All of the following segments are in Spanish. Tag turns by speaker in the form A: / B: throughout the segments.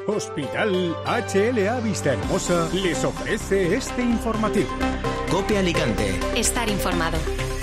A: Hospital HLA Vistahermosa les ofrece este informativo.
B: COPE Alicante.
C: Estar informado.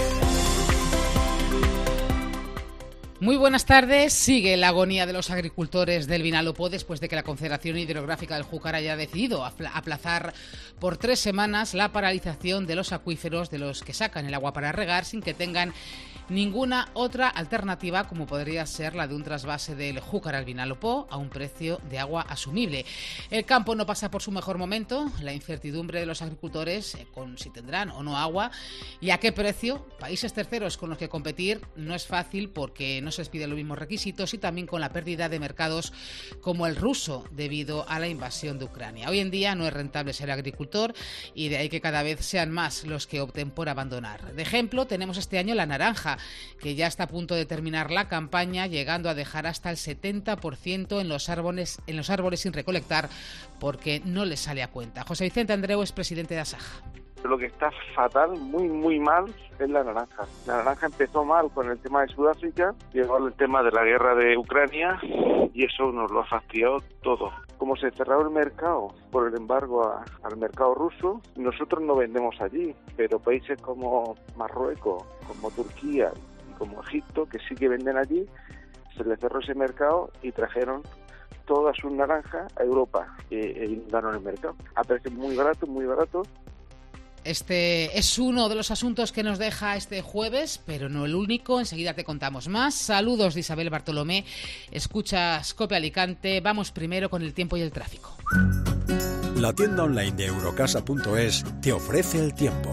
D: Muy buenas tardes. Sigue la agonía de los agricultores del Vinalopó después de que la Confederación Hidrográfica del Júcar haya decidido aplazar por 3 semanas la paralización de los acuíferos de los que sacan el agua para regar sin que tengan ninguna otra alternativa, como podría ser la de un trasvase del Júcar al Vinalopó a un precio de agua asumible. El campo no pasa por su mejor momento, la incertidumbre de los agricultores con si tendrán o no agua y a qué precio. Países terceros con los que competir no es fácil porque no se les piden los mismos requisitos y también con la pérdida de mercados como el ruso debido a la invasión de Ucrania. Hoy en día no es rentable ser agricultor y de ahí que cada vez sean más los que opten por abandonar. De ejemplo, tenemos este año la naranja, que ya está a punto de terminar la campaña, llegando a dejar hasta el 70% en los árboles sin recolectar porque no les sale a cuenta. José Vicente Andreu es presidente de Asaja.
E: Lo que está fatal, muy mal, es la naranja. La naranja empezó mal con el tema de Sudáfrica, llegó el tema de la guerra de Ucrania y eso nos lo ha fastidiado todo. Como se cerró el mercado por el embargo al mercado ruso, nosotros no vendemos allí, pero países como Marruecos, como Turquía y como Egipto, que sí que venden allí, se les cerró ese mercado y trajeron todas sus naranjas a Europa e inundaron el mercado. A precios muy baratos.
D: Este es uno de los asuntos que nos deja este jueves, pero no el único. Enseguida te contamos más. Saludos de Isabel Bartolomé. Escuchas COPE Alicante. Vamos primero con el tiempo y el tráfico.
A: La tienda online de Eurocasa.es te ofrece el tiempo.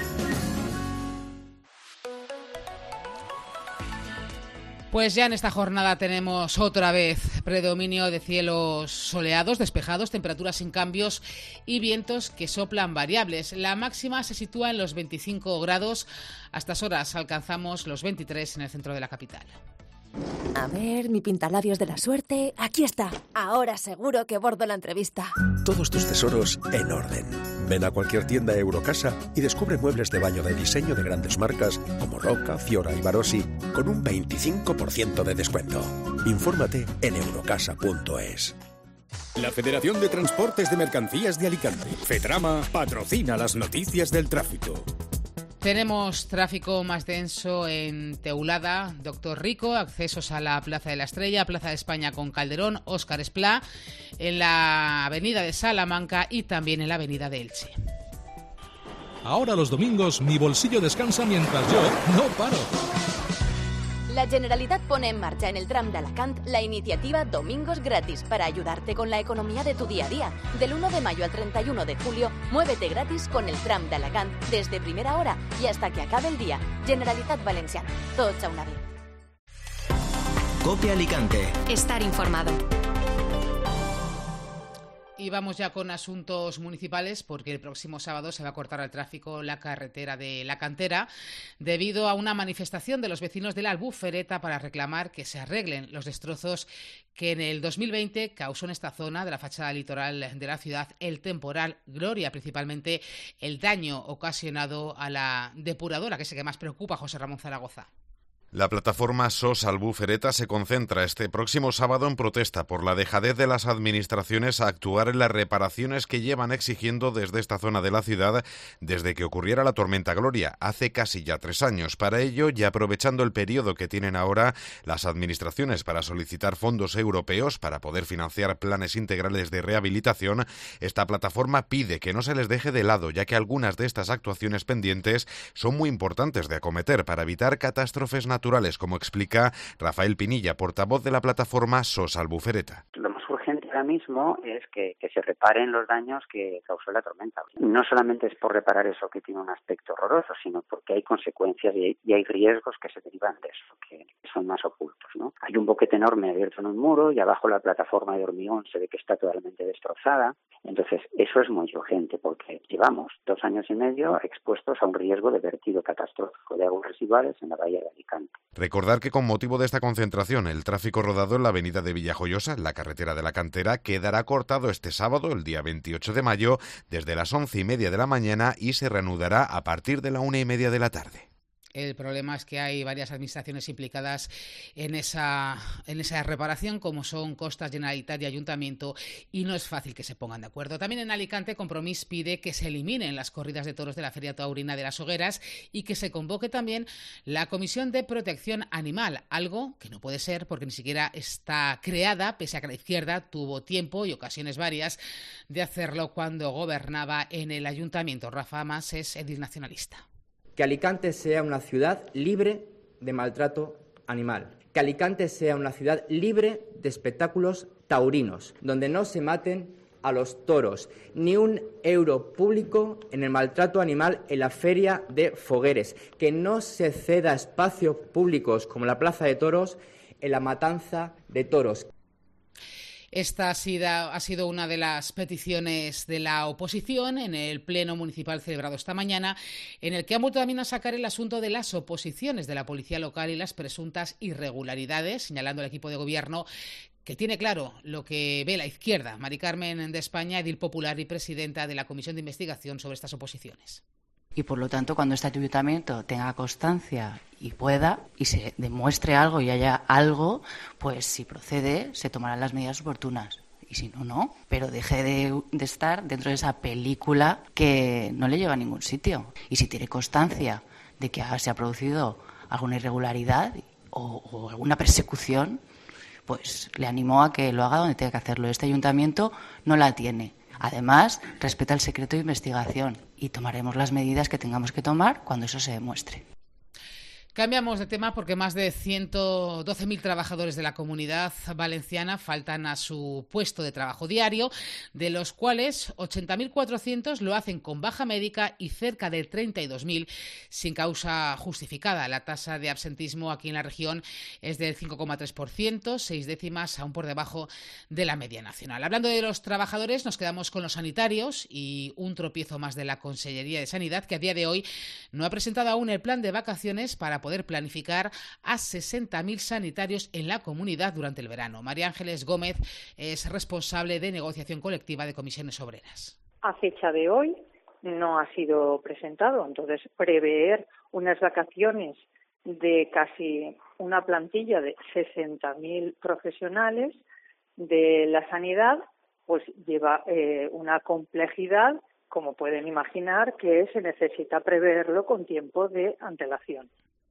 D: Pues ya en esta jornada tenemos otra vez predominio de cielos soleados, despejados, temperaturas sin cambios y vientos que soplan variables. La máxima se sitúa en los 25 grados. A estas horas alcanzamos los 23 en el centro de la capital.
F: A ver, mi pintalabios de la suerte. Aquí está. Ahora seguro que bordo la entrevista.
G: Todos tus tesoros en orden. Ven a cualquier tienda Eurocasa y descubre muebles de baño de diseño de grandes marcas como Roca, Fiora y Barosi con un 25% de descuento. Infórmate en eurocasa.es.
H: La Federación de Transportes de Mercancías de Alicante, FETRAMA, patrocina las noticias del tráfico.
D: Tenemos tráfico más denso en Teulada, Doctor Rico, accesos a la Plaza de la Estrella, Plaza de España con Calderón, Óscar Esplá, en la avenida de Salamanca y también en la avenida de Elche.
I: Ahora los domingos mi bolsillo descansa mientras yo no paro.
F: La Generalitat pone en marcha en el tram de Alacant la iniciativa Domingos Gratis para ayudarte con la economía de tu día a día. Del 1 de mayo al 31 de julio, muévete gratis con el tram de Alacant desde primera hora y hasta que acabe el día. Generalitat Valenciana. Tots a una vez.
B: COPE Alicante.
C: Estar informado.
D: Y vamos ya con asuntos municipales porque el próximo sábado se va a cortar el tráfico la carretera de La Cantera debido a una manifestación de los vecinos de la Albufereta para reclamar que se arreglen los destrozos que en el 2020 causó en esta zona de la fachada litoral de la ciudad el temporal Gloria, principalmente el daño ocasionado a la depuradora, que es el que más preocupa a José Ramón Zaragoza.
J: La plataforma SOS Albufereta se concentra este próximo sábado en protesta por la dejadez de las administraciones a actuar en las reparaciones que llevan exigiendo desde esta zona de la ciudad desde que ocurriera la tormenta Gloria, hace casi ya 3 años. Para ello, y aprovechando el periodo que tienen ahora las administraciones para solicitar fondos europeos para poder financiar planes integrales de rehabilitación, esta plataforma pide que no se les deje de lado, ya que algunas de estas actuaciones pendientes son muy importantes de acometer para evitar catástrofes naturales, como explica Rafael Pinilla, portavoz de la plataforma SOS Albufereta.
K: Lo más urgente ahora mismo es que se reparen los daños que causó la tormenta. No solamente es por reparar eso que tiene un aspecto horroroso, sino porque hay consecuencias y hay riesgos que se derivan de eso, que son más ocultos, ¿no? Hay un boquete enorme abierto en un muro y abajo la plataforma de hormigón se ve que está totalmente destrozada. Entonces, eso es muy urgente porque llevamos 2 años y medio expuestos a un riesgo de vertido catastrófico de aguas residuales en la bahía de Alicante.
J: Recordar que con motivo de esta concentración, el tráfico rodado en la avenida de Villajoyosa, en la carretera de la Cantera, quedará cortado este sábado, el día 28 de mayo, desde las 11:30 de la mañana y se reanudará a partir de la 1:30 de la tarde.
D: El problema es que hay varias administraciones implicadas en esa reparación, como son Costas, Generalitat y Ayuntamiento, y no es fácil que se pongan de acuerdo. También en Alicante, Compromís pide que se eliminen las corridas de toros de la Feria Taurina de las Hogueras y que se convoque también la Comisión de Protección Animal, algo que no puede ser porque ni siquiera está creada, pese a que la izquierda tuvo tiempo y ocasiones varias de hacerlo cuando gobernaba en el Ayuntamiento. Rafa Mas es edil nacionalista.
L: Que Alicante sea una ciudad libre de maltrato animal. Que Alicante sea una ciudad libre de espectáculos taurinos, donde no se maten a los toros. Ni un euro público en el maltrato animal en la Feria de Fogueres. Que no se ceda espacios públicos como la Plaza de Toros en la matanza de toros.
D: Esta ha sido una de las peticiones de la oposición en el Pleno Municipal celebrado esta mañana, en el que han vuelto también a sacar el asunto de las oposiciones de la Policía Local y las presuntas irregularidades, señalando al equipo de gobierno que tiene claro lo que ve la izquierda. Mari Carmen de España, edil popular y presidenta de la Comisión de Investigación sobre estas oposiciones.
M: Y por lo tanto, cuando este ayuntamiento tenga constancia y pueda, y se demuestre algo y haya algo, pues si procede, se tomarán las medidas oportunas. Y si no, no. Pero deje de estar dentro de esa película que no le lleva a ningún sitio. Y si tiene constancia de que se ha producido alguna irregularidad o alguna persecución, pues le animo a que lo haga donde tenga que hacerlo. Este ayuntamiento no la tiene. Además, respeta el secreto de investigación y tomaremos las medidas que tengamos que tomar cuando eso se demuestre.
D: Cambiamos de tema porque más de 112.000 trabajadores de la Comunidad Valenciana faltan a su puesto de trabajo diario, de los cuales 80.400 lo hacen con baja médica y cerca de 32.000 sin causa justificada. La tasa de absentismo aquí en la región es del 5,3%, 6 décimas aún por debajo de la media nacional. Hablando de los trabajadores, nos quedamos con los sanitarios y un tropiezo más de la Consellería de Sanidad, que a día de hoy no ha presentado aún el plan de vacaciones para poder planificar a 60.000 sanitarios en la comunidad durante el verano. María Ángeles Gómez es responsable de negociación colectiva de Comisiones Obreras.
N: A fecha de hoy no ha sido presentado, entonces prever unas vacaciones de casi una plantilla de 60.000 profesionales de la sanidad, pues lleva una complejidad, como pueden imaginar, que se necesita preverlo con tiempo de antelación.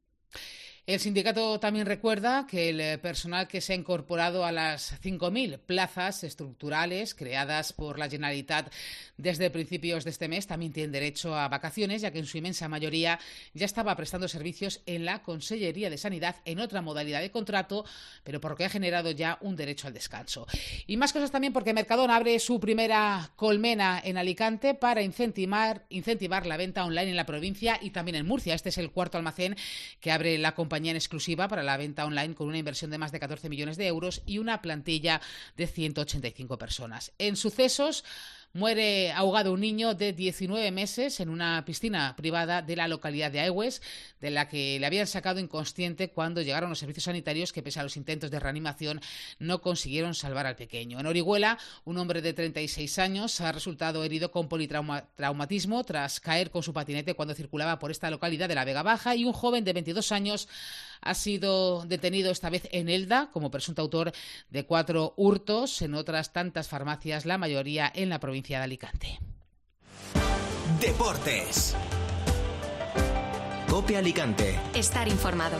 D: El sindicato también recuerda que el personal que se ha incorporado a las 5.000 plazas estructurales creadas por la Generalitat desde principios de este mes también tiene derecho a vacaciones, ya que en su inmensa mayoría ya estaba prestando servicios en la Consellería de Sanidad en otra modalidad de contrato, pero porque ha generado ya un derecho al descanso. Y más cosas también porque Mercadona abre su primera colmena en Alicante para incentivar la venta online en la provincia y también en Murcia. Este es el cuarto almacén que abre la compañía en exclusiva para la venta online con una inversión de más de 14 millones de euros y una plantilla de 185 personas. En sucesos, muere ahogado un niño de 19 meses en una piscina privada de la localidad de Aigües, de la que le habían sacado inconsciente cuando llegaron los servicios sanitarios que, pese a los intentos de reanimación, no consiguieron salvar al pequeño. En Orihuela, un hombre de 36 años ha resultado herido con politraumatismo tras caer con su patinete cuando circulaba por esta localidad de la Vega Baja, y un joven de 22 años ha sido detenido esta vez en Elda como presunto autor de 4 hurtos en otras tantas farmacias, la mayoría en la provincia de Alicante.
B: Deportes. COPE Alicante.
C: Estar informado.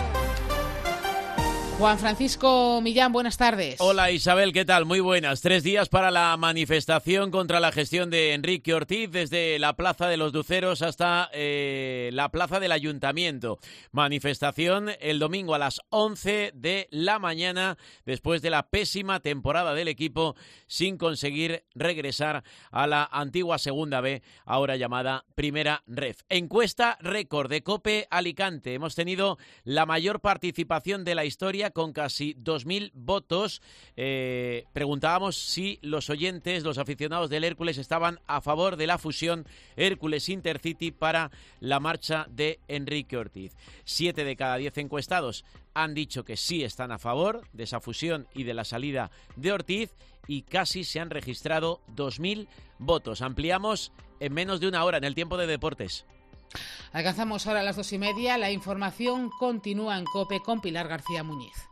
D: Juan Francisco Millán, buenas tardes.
O: Hola Isabel, ¿qué tal? Muy buenas. 3 días para la manifestación contra la gestión de Enrique Ortiz, desde la Plaza de los Luceros hasta la Plaza del Ayuntamiento. Manifestación el domingo a las 11 de la mañana, después de la pésima temporada del equipo, sin conseguir regresar a la antigua Segunda B, ahora llamada Primera Ref. Encuesta récord de COPE Alicante. Hemos tenido la mayor participación de la historia, con casi 2.000 votos. Preguntábamos si los oyentes, los aficionados del Hércules, estaban a favor de la fusión Hércules-Intercity para la marcha de Enrique Ortiz. 7 de cada 10 encuestados han dicho que sí están a favor de esa fusión y de la salida de Ortiz, y casi se han registrado 2.000 votos. Ampliamos en menos de una hora en el tiempo de deportes.
D: Alcanzamos ahora las 2:30. La información continúa en COPE con Pilar García Muñiz.